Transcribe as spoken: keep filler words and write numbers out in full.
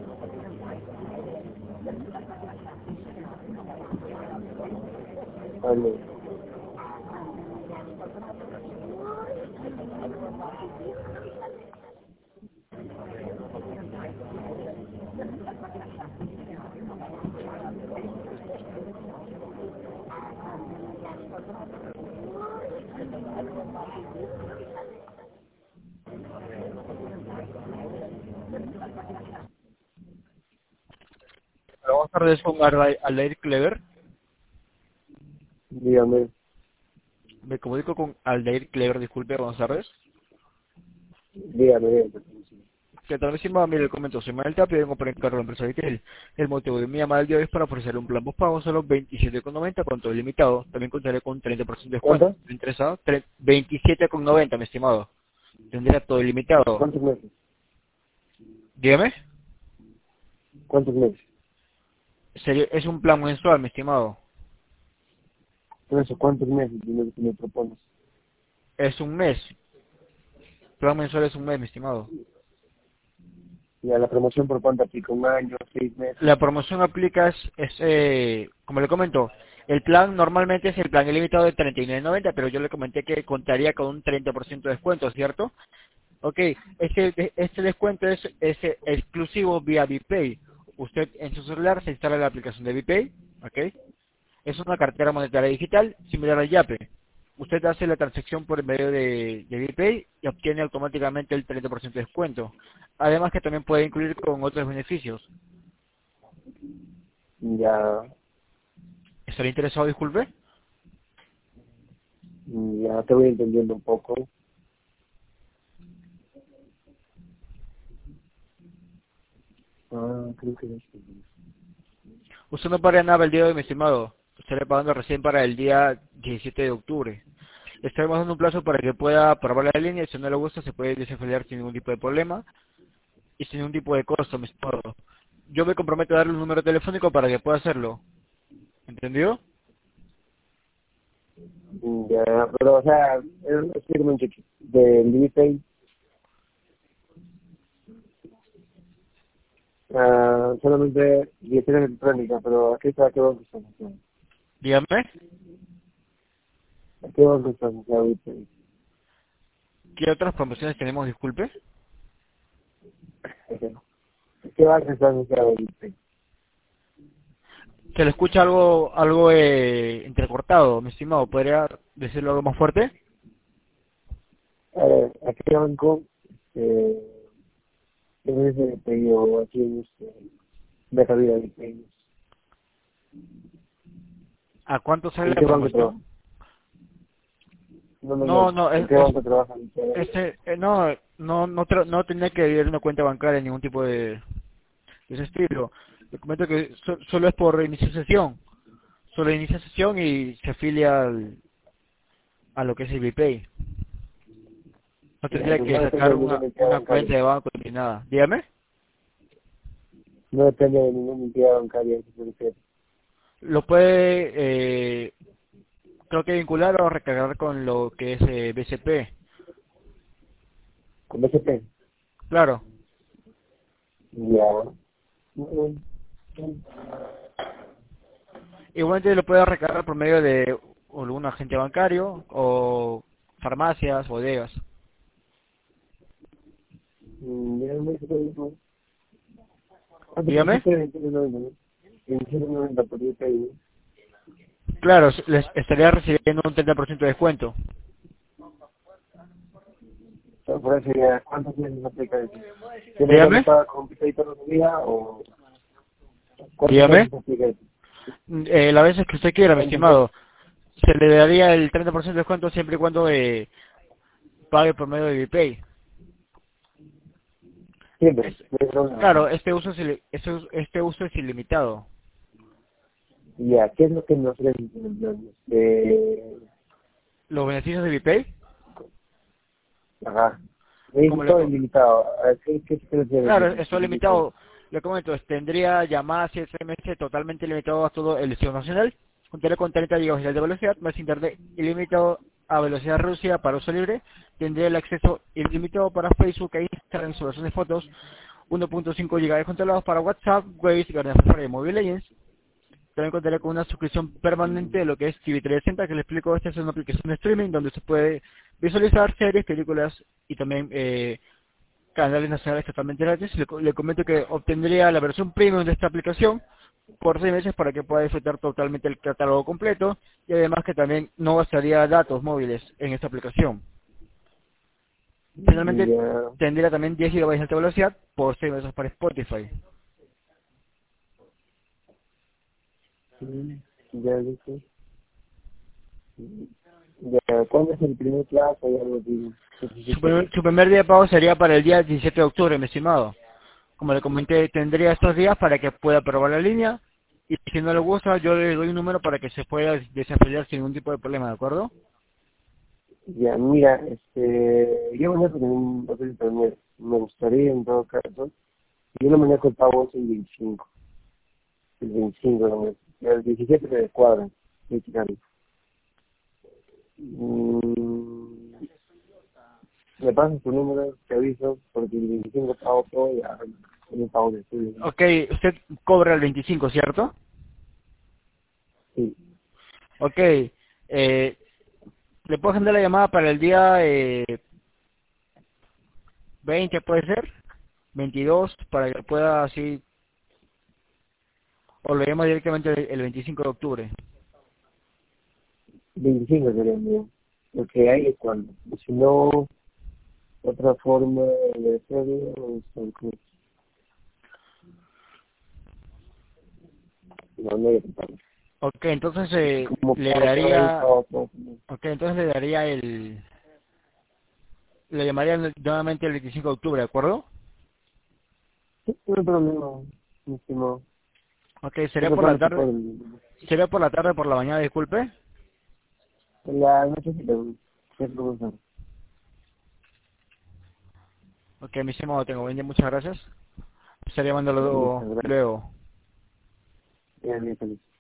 Vale. Buenas tardes con Aldair Aldair Clever. Dígame, Me comunico con Aldair Clever, disculpe, buenas tardes. dígame, dígame. Que tal vez si me mire el comento, soy Manuel Tapia, vengo por encargo de la empresa Vitel. El motivo de mi llamada el día de hoy es para ofrecer un plan postpago solo veintisiete con noventa con todo ilimitado. También contaré con un treinta por ciento de descuento. ¿Cuánto? ¿Está interesado? Tre- veintisiete con noventa, mi estimado. Tendría todo ilimitado. ¿Cuántos meses? Dígame. ¿Cuántos meses? Sería- Es un plan mensual, mi estimado. Por eso, ¿cuántos meses de lo que me propones? Es un mes. Plan mensual es un mes, mi estimado. Y a la promoción por cuánto aplica, un año, seis meses. La promoción aplica, es, es, eh, como le comento, el plan normalmente es el plan ilimitado de treinta y nueve noventa, pero yo le comenté que contaría con un treinta por ciento de descuento, ¿cierto? Ok, este, este descuento es, es exclusivo vía VPay. Usted en su celular se instala la aplicación de VPay, ok. Es una cartera monetaria digital similar al Yape. Usted hace la transacción por medio de, de VPay y obtiene automáticamente el treinta por ciento de descuento. Además que también puede incluir con otros beneficios. Ya, ¿Estaría interesado, disculpe? ya te voy entendiendo un poco. Ah, creo que ya entendí. Usted no paga nada el día de hoy, mi estimado. Usted le pagando recién para el día diecisiete de octubre. Le estaremos dando un plazo para que pueda probar la línea y si no le gusta se puede desafiliar sin ningún tipo de problema y sin ningún tipo de costo, mi estimado. Yo me comprometo a darle un número telefónico para que pueda hacerlo. ¿Entendió? Ya, pero o sea, eh, explícame un chiquito. Del VPay, ah, solamente billetera electrónica, pero ¿a qué, a qué banco está asociado? Dígame. ¿A qué banco está asociado VPay? ¿Qué otras promociones tenemos, disculpe? ¿A qué banco está asociado VPay? Se le escucha algo algo eh, entrecortado, mi estimado. ¿Podría decirlo algo más fuerte? A ver, ¿a qué banco eh, es ese pedido aquí en este, Meta Vida VPay? ¿A cuánto sale ¿En la qué banco trabaja? promoción? No, no, No, no. no, ¿En es, qué es banco trabaja VPay? este, eh, no, no, no, tra- no tenía que abrir una cuenta bancaria, ningún tipo de, de ese estilo. Le comento que so- solo es por inicio de sesión. Solo inicia sesión y se afilia al, a lo que es el VPay. No Ya, tendría pues que no depende sacar de ninguna una, entidad una cuenta bancaria. de banco ni nada. Dígame. No depende de ninguna entidad bancaria. ¿Qué se refiere? Lo puede, eh, creo que vincular o recargar con lo que es eh, B C P. ¿Con B C P? Claro. Ya. Mm, Igualmente lo puede recargar por medio de algún agente bancario o farmacias, bodegas. mm, ya no sé cómo- ¿Cuánto Dígame. pusiste? veintisiete noventa, ¿no? veintisiete noventa por VPay, ¿no? Claro, les estaría recibiendo un treinta por ciento de descuento. O sea, por eso ya, ¿cuántos meses aplica eso? ¿Siempre cuando Dígame. paga con VPay todos los días o cuántos Dígame. meses aplica eso? Eh, las veces que usted quiera, mi ¿Cuántos meses? estimado. Se le daría el treinta por ciento de descuento siempre y cuando eh, pague por medio de VPay. Siempre, Es- no hay problema. claro, este uso es, ili- este, us- este uso es ilimitado. Ya, ¿qué es lo que nos ofrecen en el plan? Eh, Los beneficios de VPay, ajá. Me dice como le, todo co- ilimitado. A ver, ¿Qué, qué se refiere claro, con esto ilimitado? limitado, le comento, tendría llamadas y S M S totalmente limitado a todo el sistema nacional, contaría con treinta gigabytes de velocidad, más internet ilimitado a velocidad reducida para uso libre, tendría el acceso ilimitado para Facebook e Instagram, subversión de fotos, uno punto cinco gigabytes controlados para WhatsApp, Waze, Garden of Fire y Mobile Legends. También contaré con una suscripción permanente de lo que es T V trescientos sesenta, que les explico. Esta es una aplicación de streaming donde se puede visualizar series, películas y también eh, canales nacionales totalmente gratis. Le, co- le comento que obtendría la versión premium de esta aplicación por seis meses para que pueda disfrutar totalmente el catálogo completo, y además que también no gastaría datos móviles en esta aplicación. Finalmente Ya, tendría también diez gigabytes de alta velocidad por seis meses para Spotify. mm, ya, listo. Ya, ¿cuándo es el primer plazo? Ya lo digo. Su Necesito. primer, su primer día de pago sería para el día diecisiete de octubre, mi estimado. Como le comenté, tendría estos días para que pueda probar la línea, y si no le gusta, yo le doy un número para que se pueda desafiliar sin ningún tipo de problema, ¿de acuerdo? Ya, mira, este, yo manejo en un hotel internet. Me gustaría, en todo caso, yo no manejo el pago es el veinticinco. El veinticinco, no, el diecisiete de cuadra. Sí, claro. Mm, me pasas tu número, te aviso, porque el veinticinco pago todo y ya, un pago de estudio. Ok, usted cobra el veinticinco, ¿cierto? Sí, Ok, eh, le puedo agendar la llamada para el día eh, veinte, ¿puede ser? veintidós, para que pueda así, o lo llamo directamente el el veinticinco de octubre. veinticinco sería mío. Lo que hay es cuando. Si no, otra forma de hacerlo es con no, no hay otra forma. Ok, entonces eh, Como le para poder daría, pago todo. ok, entonces le daría el, le llamaría nuevamente el veinticinco de octubre, ¿de acuerdo? Sí, no hay problema, mi estimado. Ok, sería Otra por la forma se tarde, puede. sería por la tarde, por la mañana, disculpe. En la noche se le se puede. Ok, mi estimado, tengo bien, muchas gracias. Estaría Listo, mandándolo gracias. luego. Bien, bien, feliz.